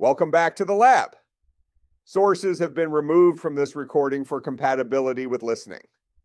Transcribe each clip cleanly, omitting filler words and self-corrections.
Welcome back to the lab. Sources have been removed from this recording for compatibility with listening.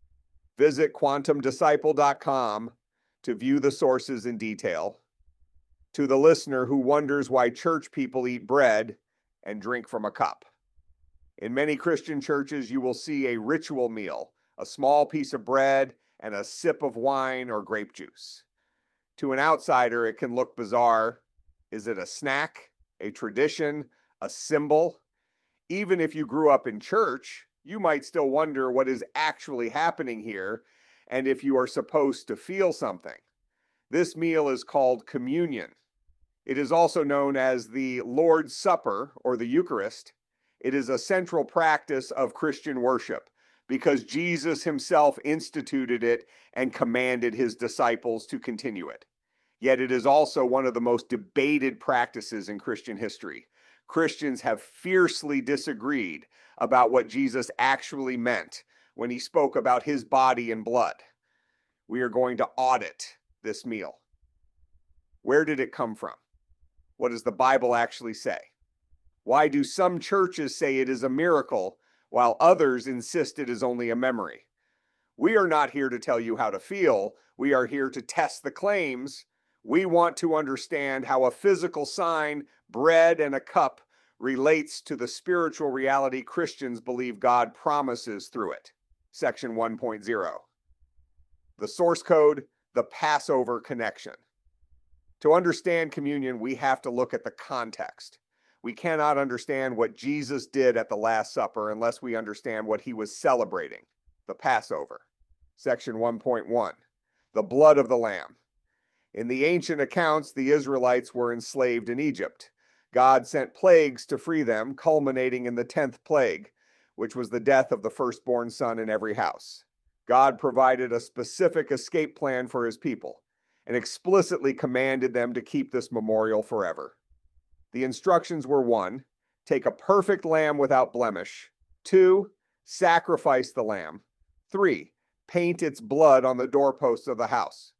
Visit quantumdisciple.com to view the sources in detail. To the listener who wonders why church people eat bread and drink from a cup. In many Christian churches, you will see a ritual meal, a small piece of bread and a sip of wine or grape juice. To an outsider, it can look bizarre. Is it a snack, a tradition, a symbol? Even if you grew up in church, you might still wonder what is actually happening here and if you are supposed to feel something. This meal is called communion. It is also known as the Lord's Supper or the Eucharist. It is a central practice of Christian worship because Jesus himself instituted it and commanded his disciples to continue it. Yet it is also one of the most debated practices in Christian history. Christians have fiercely disagreed about what Jesus actually meant when he spoke about his body and blood. We are going to audit this meal. Where did it come from? What does the Bible actually say? Why do some churches say it is a miracle while others insist it is only a memory? We are not here to tell you how to feel. We are here to test the claims. We want to understand how a physical sign, bread and a cup, relates to the spiritual reality Christians believe God promises through it. Section 1.0. The source code, the Passover connection. To understand communion, we have to look at the context. We cannot understand what Jesus did at the Last Supper unless we understand what he was celebrating, the Passover. Section 1.1. The blood of the Lamb. In the ancient accounts, the Israelites were enslaved in Egypt. God sent plagues to free them, culminating in the 10th plague, which was the death of the firstborn son in every house. God provided a specific escape plan for his people and explicitly commanded them to keep this memorial forever. The instructions were 1, take a perfect lamb without blemish. 2, sacrifice the lamb. 3, paint its blood on the doorposts of the house.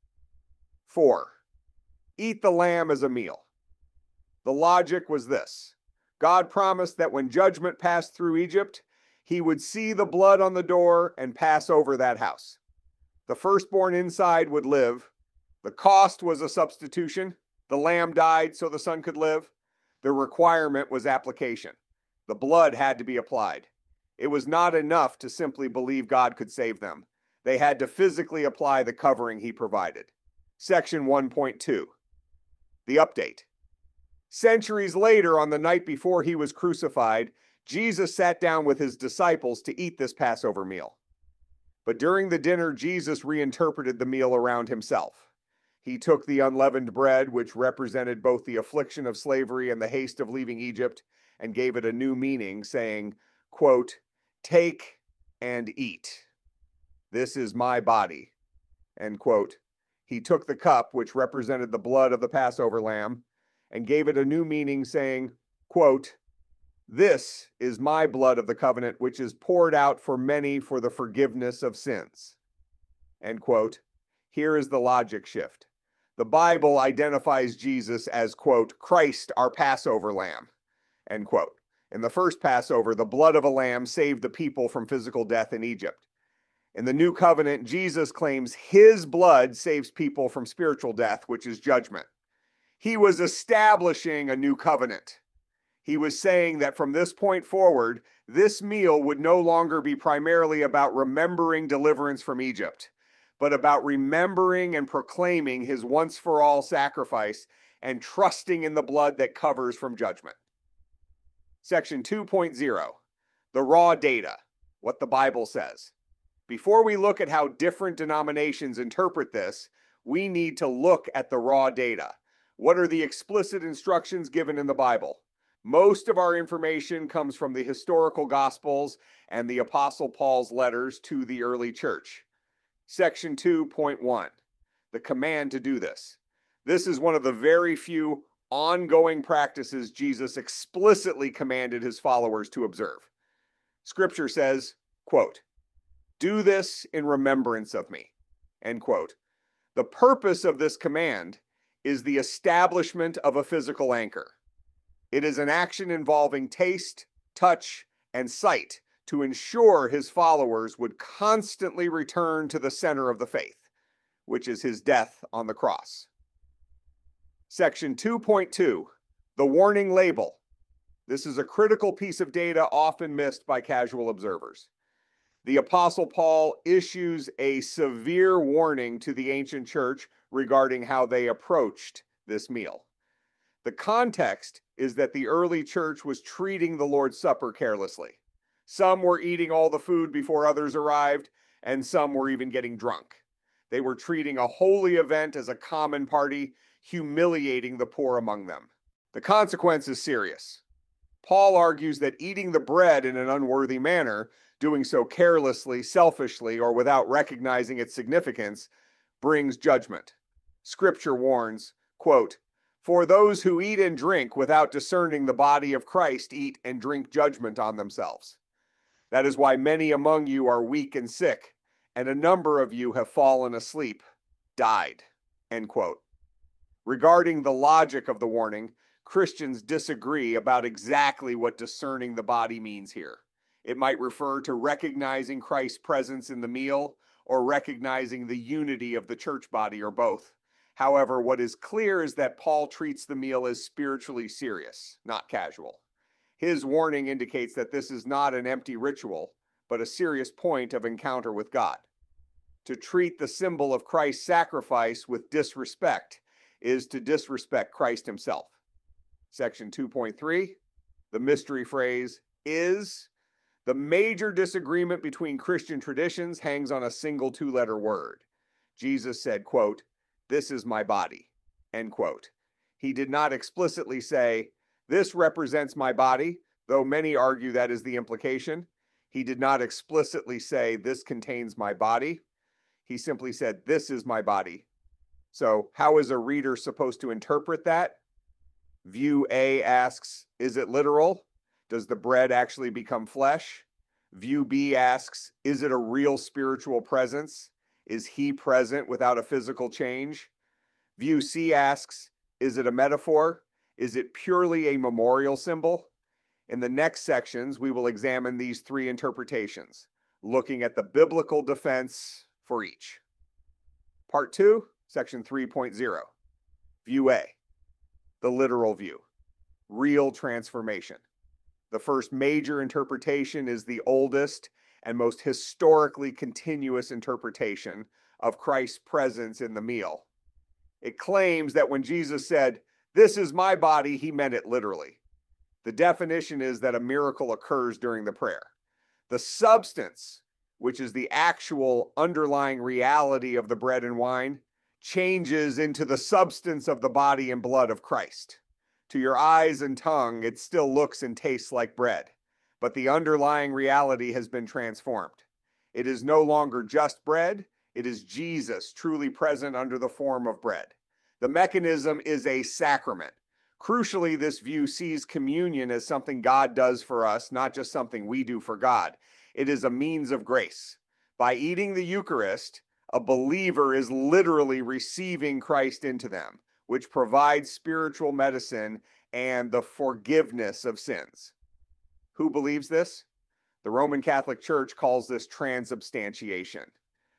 4, eat the lamb as a meal. The logic was this. God promised that when judgment passed through Egypt, he would see the blood on the door and pass over that house. The firstborn inside would live. The cost was a substitution. The lamb died so the son could live. The requirement was application. The blood had to be applied. It was not enough to simply believe God could save them. They had to physically apply the covering he provided. Section 1.2. The update. Centuries later, on the night before he was crucified, Jesus sat down with his disciples to eat this Passover meal. But during the dinner, Jesus reinterpreted the meal around himself. He took the unleavened bread, which represented both the affliction of slavery and the haste of leaving Egypt, and gave it a new meaning, saying, quote, take and eat. This is my body, end quote. He took the cup, which represented the blood of the Passover lamb, and gave it a new meaning, saying, quote, this is my blood of the covenant, which is poured out for many for the forgiveness of sins. End quote. Here is the logic shift. The Bible identifies Jesus as, quote, Christ, our Passover lamb, end quote. In the first Passover, the blood of a lamb saved the people from physical death in Egypt. In the new covenant, Jesus claims his blood saves people from spiritual death, which is judgment. He was establishing a new covenant. He was saying that from this point forward, this meal would no longer be primarily about remembering deliverance from Egypt, but about remembering and proclaiming his once-for-all sacrifice and trusting in the blood that covers from judgment. Section 2.0, the raw data, what the Bible says. Before we look at how different denominations interpret this, we need to look at the raw data. What are the explicit instructions given in the Bible? Most of our information comes from the historical Gospels and the Apostle Paul's letters to the early church. Section 2.1, the command to do this. This is one of the very few ongoing practices Jesus explicitly commanded his followers to observe. Scripture says, quote, do this in remembrance of me, end quote. The purpose of this command is the establishment of a physical anchor. It is an action involving taste, touch, and sight to ensure his followers would constantly return to the center of the faith, which is his death on the cross. Section 2.2, the warning label. This is a critical piece of data often missed by casual observers. The Apostle Paul issues a severe warning to the ancient church regarding how they approached this meal. The context is that the early church was treating the Lord's Supper carelessly. Some were eating all the food before others arrived, and some were even getting drunk. They were treating a holy event as a common party, humiliating the poor among them. The consequence is serious. Paul argues that eating the bread in an unworthy manner, doing so carelessly, selfishly, or without recognizing its significance, brings judgment. Scripture warns, quote, "For those who eat and drink without discerning the body of Christ eat and drink judgment on themselves. That is why many among you are weak and sick, and a number of you have fallen asleep, died." End quote. Regarding the logic of the warning, Christians disagree about exactly what discerning the body means here. It might refer to recognizing Christ's presence in the meal or recognizing the unity of the church body, or both. However, what is clear is that Paul treats the meal as spiritually serious, not casual. His warning indicates that this is not an empty ritual, but a serious point of encounter with God. To treat the symbol of Christ's sacrifice with disrespect is to disrespect Christ himself. Section 2.3, the mystery phrase is. The major disagreement between Christian traditions hangs on a single two-letter word. Jesus said, quote, "This is my body," end quote. He did not explicitly say, "This represents my body," though many argue that is the implication. He did not explicitly say, "This contains my body." He simply said, "This is my body." So how is a reader supposed to interpret that? View A asks, is it literal? Does the bread actually become flesh? View B asks, is it a real spiritual presence? Is he present without a physical change? View C asks, is it a metaphor? Is it purely a memorial symbol? In the next sections, we will examine these three interpretations, looking at the biblical defense for each. Part 2, Section 3.0. View A, the literal view, real transformation. The first major interpretation is the oldest and most historically continuous interpretation of Christ's presence in the meal. It claims that when Jesus said, "This is my body," he meant it literally. The definition is that a miracle occurs during the prayer. The substance, which is the actual underlying reality of the bread and wine, changes into the substance of the body and blood of Christ. To your eyes and tongue, it still looks and tastes like bread, but the underlying reality has been transformed. It is no longer just bread, it is Jesus truly present under the form of bread. The mechanism is a sacrament. Crucially, this view sees communion as something God does for us, not just something we do for God. It is a means of grace. By eating the Eucharist, a believer is literally receiving Christ into them, which provides spiritual medicine and the forgiveness of sins. Who believes this? The Roman Catholic Church calls this transubstantiation.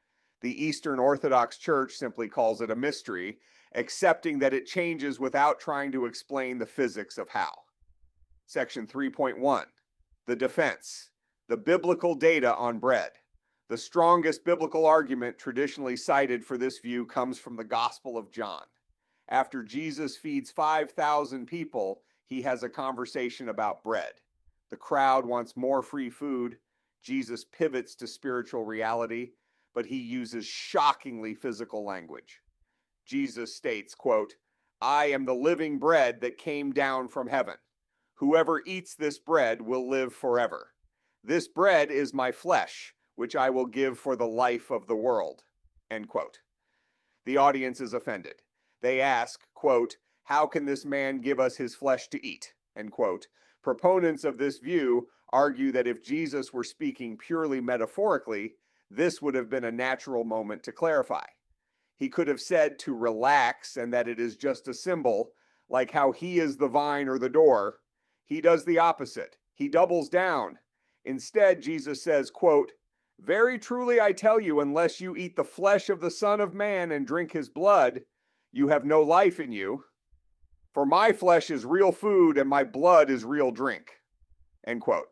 The Eastern Orthodox Church simply calls it a mystery, accepting that it changes without trying to explain the physics of how. Section 3.1, the defense, the biblical data on bread. The strongest biblical argument traditionally cited for this view comes from the Gospel of John. After Jesus feeds 5,000 people, he has a conversation about bread. The crowd wants more free food. Jesus pivots to spiritual reality, but he uses shockingly physical language. Jesus states, quote, "I am the living bread that came down from heaven. Whoever eats this bread will live forever. This bread is my flesh, which I will give for the life of the world." End quote. The audience is offended. They ask, quote, "How can this man give us his flesh to eat?" End quote. Proponents of this view argue that if Jesus were speaking purely metaphorically, this would have been a natural moment to clarify. He could have said to relax and that it is just a symbol, like how he is the vine or the door, he does the opposite. He doubles down. Instead, Jesus says, quote, "Very truly I tell you, unless you eat the flesh of the Son of Man and drink his blood, you have no life in you. For my flesh is real food and my blood is real drink." End quote.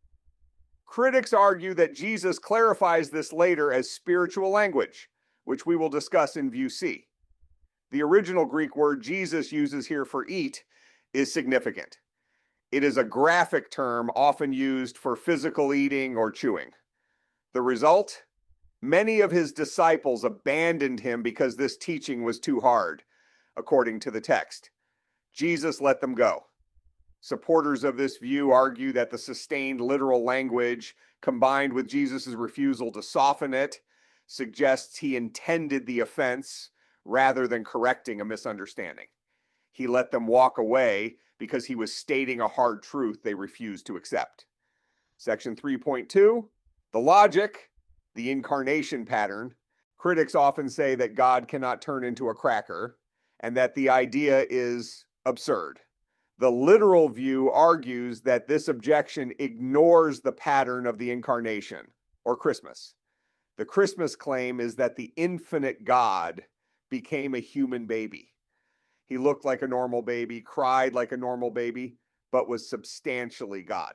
Critics argue that Jesus clarifies this later as spiritual language, which we will discuss in View C. The original Greek word Jesus uses here for eat is significant. It is a graphic term often used for physical eating or chewing. The result? Many of his disciples abandoned him because this teaching was too hard, according to the text. Jesus let them go. Supporters of this view argue that the sustained literal language, combined with Jesus' refusal to soften it, suggests he intended the offense rather than correcting a misunderstanding. He let them walk away because he was stating a hard truth they refused to accept. Section 3.2, the logic, the incarnation pattern. Critics often say that God cannot turn into a cracker and that the idea is absurd. The literal view argues that this objection ignores the pattern of the incarnation, or Christmas. The Christmas claim is that the infinite God became a human baby. He looked like a normal baby, cried like a normal baby, but was substantially God.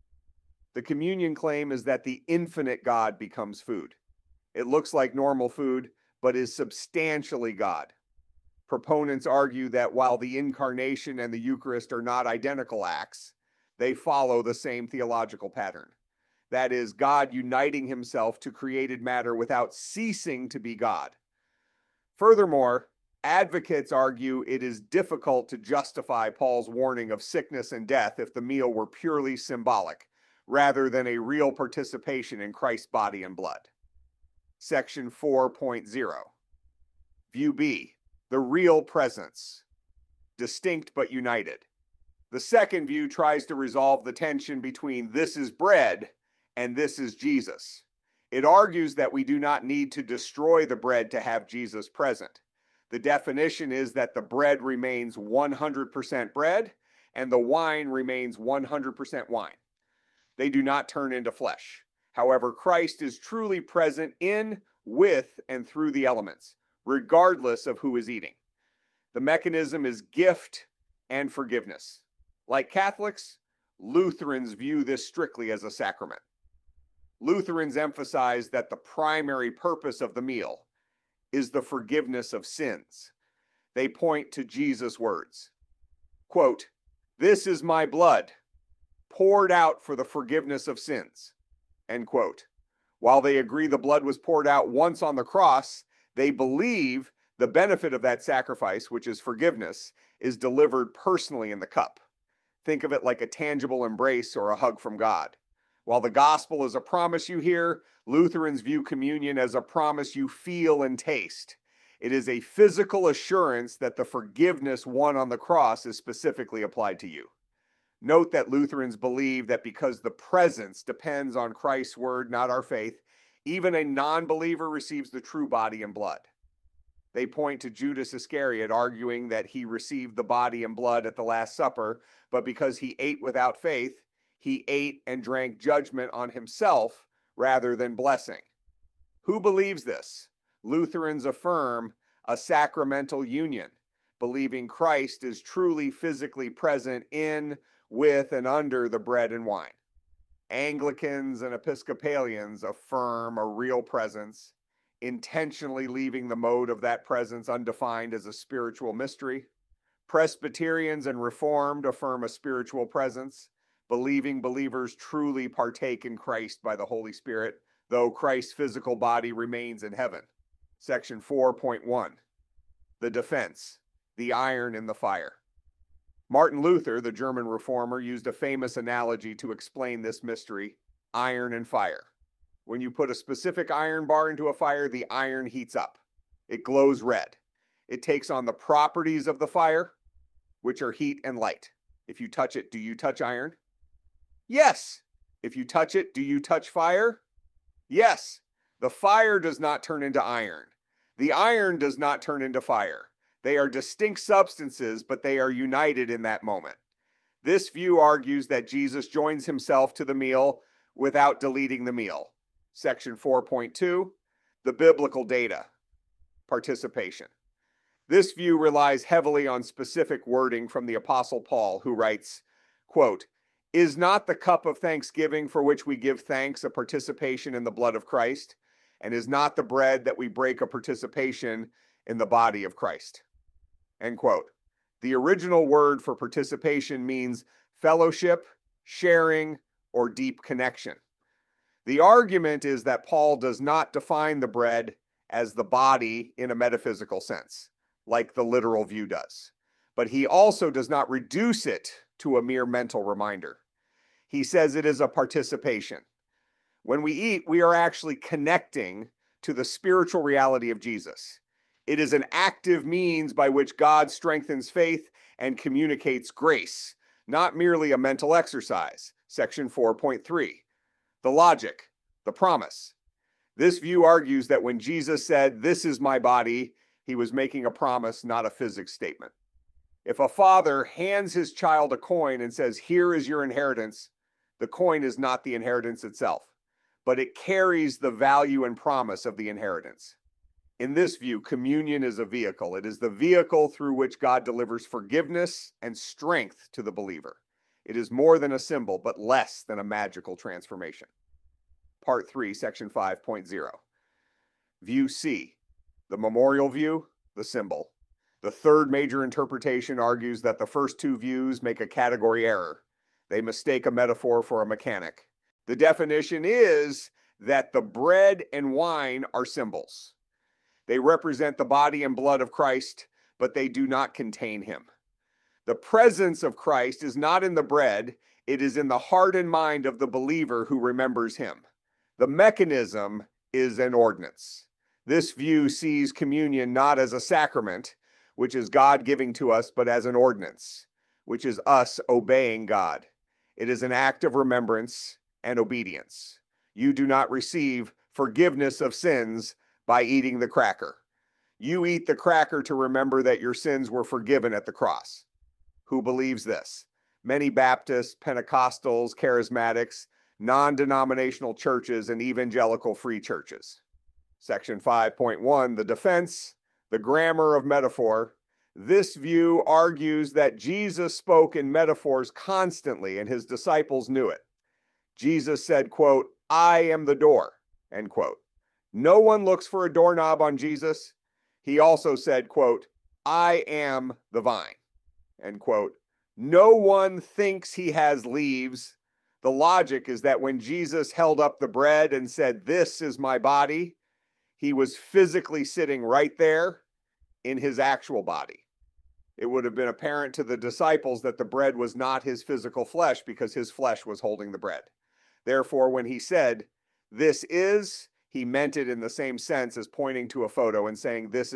The communion claim is that the infinite God becomes food. It looks like normal food, but is substantially God. Proponents argue that while the incarnation and the Eucharist are not identical acts, they follow the same theological pattern. That is, God uniting himself to created matter without ceasing to be God. Furthermore, advocates argue it is difficult to justify Paul's warning of sickness and death if the meal were purely symbolic, rather than a real participation in Christ's body and blood. Section 4.0. View B, the real presence, distinct but united. The second view tries to resolve the tension between this is bread and this is Jesus. It argues that we do not need to destroy the bread to have Jesus present. The definition is that the bread remains 100% bread and the wine remains 100% wine. They do not turn into flesh. However, Christ is truly present in, with, and through the elements, regardless of who is eating. The mechanism is gift and forgiveness. Like Catholics, Lutherans view this strictly as a sacrament. Lutherans emphasize that the primary purpose of the meal is the forgiveness of sins. They point to Jesus' words, quote, "This is my blood, poured out for the forgiveness of sins," end quote. While they agree the blood was poured out once on the cross, they believe the benefit of that sacrifice, which is forgiveness, is delivered personally in the cup. Think of it like a tangible embrace or a hug from God. While the gospel is a promise you hear, Lutherans view communion as a promise you feel and taste. It is a physical assurance that the forgiveness won on the cross is specifically applied to you. Note that Lutherans believe that because the presence depends on Christ's word, not our faith, even a non-believer receives the true body and blood. They point to Judas Iscariot, arguing that he received the body and blood at the Last Supper, but because he ate without faith, he ate and drank judgment on himself rather than blessing. Who believes this? Lutherans affirm a sacramental union, believing Christ is truly physically present in, with, and under the bread and wine. Anglicans and Episcopalians affirm a real presence, intentionally leaving the mode of that presence undefined as a spiritual mystery. Presbyterians and Reformed affirm a spiritual presence, believing believers truly partake in Christ by the Holy Spirit, though Christ's physical body remains in heaven. Section 4.1. The defense, the iron in the fire. Martin Luther, the German reformer, used a famous analogy to explain this mystery, iron and fire. When you put a specific iron bar into a fire, the iron heats up. It glows red. It takes on the properties of the fire, which are heat and light. If you touch it, do you touch iron? Yes. If you touch it, do you touch fire? Yes. The fire does not turn into iron. The iron does not turn into fire. They are distinct substances, but they are united in that moment. This view argues that Jesus joins himself to the meal without deleting the meal. Section 4.2, the biblical data, participation. This view relies heavily on specific wording from the Apostle Paul, who writes, quote, "Is not the cup of thanksgiving for which we give thanks a participation in the blood of Christ? And is not the bread that we break a participation in the body of Christ?" End quote. The original word for participation means fellowship, sharing, or deep connection. The argument is that Paul does not define the bread as the body in a metaphysical sense, like the literal view does, but he also does not reduce it to a mere mental reminder. He says it is a participation. When we eat, we are actually connecting to the spiritual reality of Jesus. It is an active means by which God strengthens faith and communicates grace, not merely a mental exercise. Section 4.3. The logic, the promise. This view argues that when Jesus said, "This is my body," he was making a promise, not a physics statement. If a father hands his child a coin and says, "Here is your inheritance," the coin is not the inheritance itself, but it carries the value and promise of the inheritance. In this view, communion is a vehicle. It is the vehicle through which God delivers forgiveness and strength to the believer. It is more than a symbol, but less than a magical transformation. Part 3, Section 5.0. View C, the memorial view, the symbol. The third major interpretation argues that the first two views make a category error. They mistake a metaphor for a mechanic. The definition is that the bread and wine are symbols. They represent the body and blood of Christ, but they do not contain him. The presence of Christ is not in the bread, it is in the heart and mind of the believer who remembers him. The mechanism is an ordinance. This view sees communion not as a sacrament, which is God giving to us, but as an ordinance, which is us obeying God. It is an act of remembrance and obedience. You do not receive forgiveness of sins by eating the cracker. You eat the cracker to remember that your sins were forgiven at the cross. Who believes this? Many Baptists, Pentecostals, Charismatics, non-denominational churches, and evangelical free churches. Section 5.1, the defense, the grammar of metaphor. This view argues that Jesus spoke in metaphors constantly and his disciples knew it. Jesus said, quote, "I am the door," end quote. No one looks for a doorknob on Jesus. He also said, quote, "I am the vine," end quote. No one thinks he has leaves. The logic is that when Jesus held up the bread and said, "This is my body," he was physically sitting right there in his actual body. It would have been apparent to the disciples that the bread was not his physical flesh because his flesh was holding the bread. Therefore, when he said, "This is," he meant it in the same sense as pointing to a photo and saying, this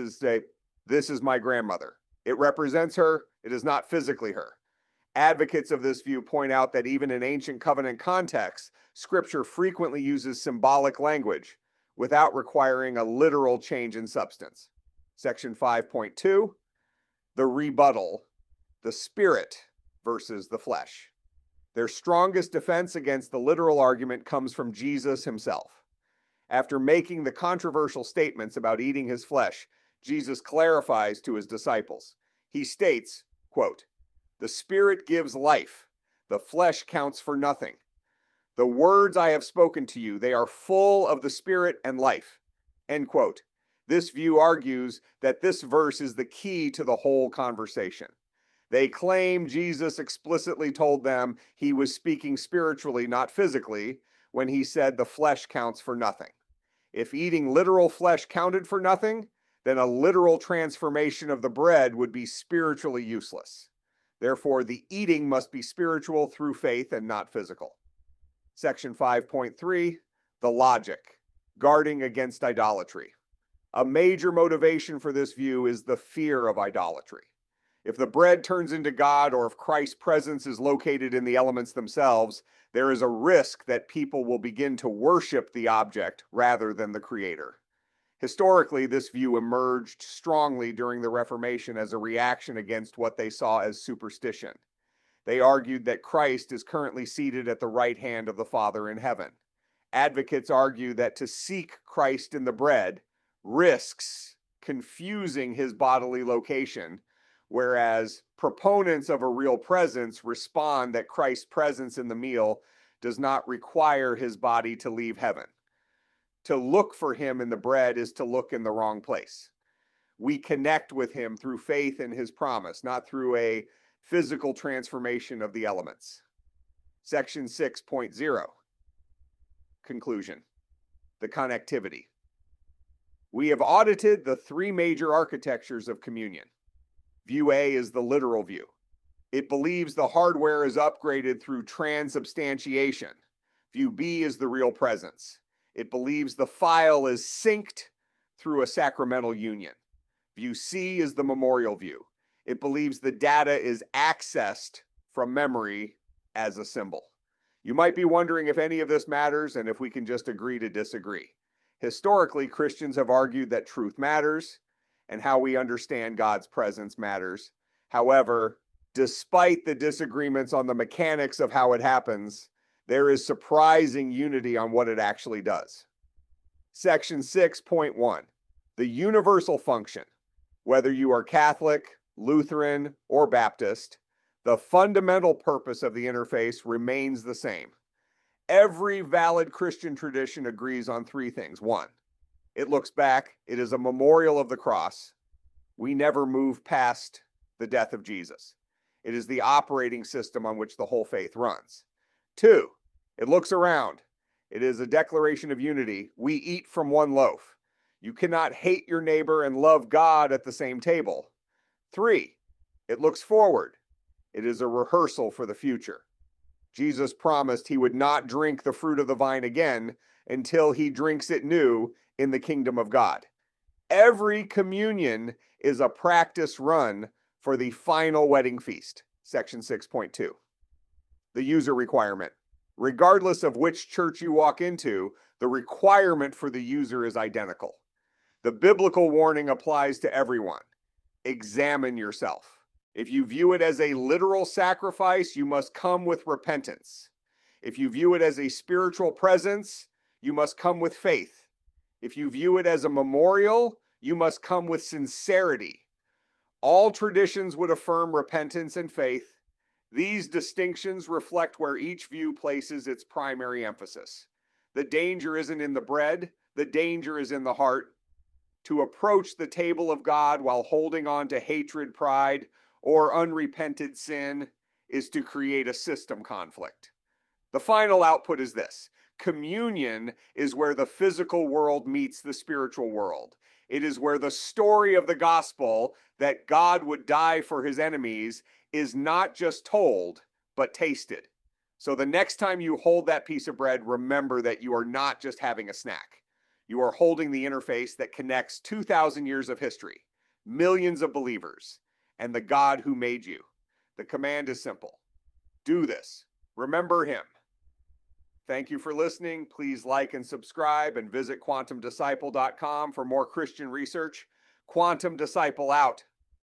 is my grandmother. It represents her. It is not physically her. Advocates of this view point out that even in ancient covenant contexts, Scripture frequently uses symbolic language without requiring a literal change in substance. Section 5.2, the rebuttal, the spirit versus the flesh. Their strongest defense against the literal argument comes from Jesus himself. After making the controversial statements about eating his flesh, Jesus clarifies to his disciples. He states, quote, "The spirit gives life. The flesh counts for nothing. The words I have spoken to you, they are full of the spirit and life," end quote. This view argues that this verse is the key to the whole conversation. They claim Jesus explicitly told them he was speaking spiritually, not physically, when he said the flesh counts for nothing. If eating literal flesh counted for nothing, then a literal transformation of the bread would be spiritually useless. Therefore, the eating must be spiritual through faith and not physical. Section 5.3, the logic, guarding against idolatry. A major motivation for this view is the fear of idolatry. If the bread turns into God or if Christ's presence is located in the elements themselves, there is a risk that people will begin to worship the object rather than the creator. Historically, this view emerged strongly during the Reformation as a reaction against what they saw as superstition. They argued that Christ is currently seated at the right hand of the Father in heaven. Advocates argue that to seek Christ in the bread risks confusing his bodily location, whereas proponents of a real presence respond that Christ's presence in the meal does not require his body to leave heaven. To look for him in the bread is to look in the wrong place. We connect with him through faith in his promise, not through a physical transformation of the elements. Section 6.0. Conclusion. The connectivity. We have audited the three major architectures of communion. View A is the literal view. It believes the hardware is upgraded through transubstantiation. View B is the real presence. It believes the file is synced through a sacramental union. View C is the memorial view. It believes the data is accessed from memory as a symbol. You might be wondering if any of this matters and if we can just agree to disagree. Historically, Christians have argued that truth matters and how we understand God's presence matters. However, despite the disagreements on the mechanics of how it happens, there is surprising unity on what it actually does. Section 6.1, the universal function. Whether you are Catholic, Lutheran, or Baptist, the fundamental purpose of the interface remains the same. Every valid Christian tradition agrees on three things. One, it looks back. It is a memorial of the cross. We never move past the death of Jesus. It is the operating system on which the whole faith runs. Two, it looks around. It is a declaration of unity. We eat from one loaf. You cannot hate your neighbor and love God at the same table. Three, it looks forward. It is a rehearsal for the future. Jesus promised he would not drink the fruit of the vine again until he drinks it new in the kingdom of God. Every communion is a practice run for the final wedding feast. Section 6.2. The user requirement. Regardless of which church you walk into, the requirement for the user is identical. The biblical warning applies to everyone. Examine yourself. If you view it as a literal sacrifice, you must come with repentance. If you view it as a spiritual presence, you must come with faith. If you view it as a memorial, you must come with sincerity. All traditions would affirm repentance and faith. These distinctions reflect where each view places its primary emphasis. The danger isn't in the bread, the danger is in the heart. To approach the table of God while holding on to hatred, pride, or unrepented sin is to create a system conflict. The final output is this. Communion is where the physical world meets the spiritual world. It is where the story of the gospel that God would die for his enemies is not just told, but tasted. So the next time you hold that piece of bread, remember that you are not just having a snack. You are holding the interface that connects 2,000 years of history, millions of believers, and the God who made you. The command is simple. Do this. Remember him. Thank you for listening. Please like and subscribe and visit quantumdisciple.com for more Christian research. Quantum Disciple out.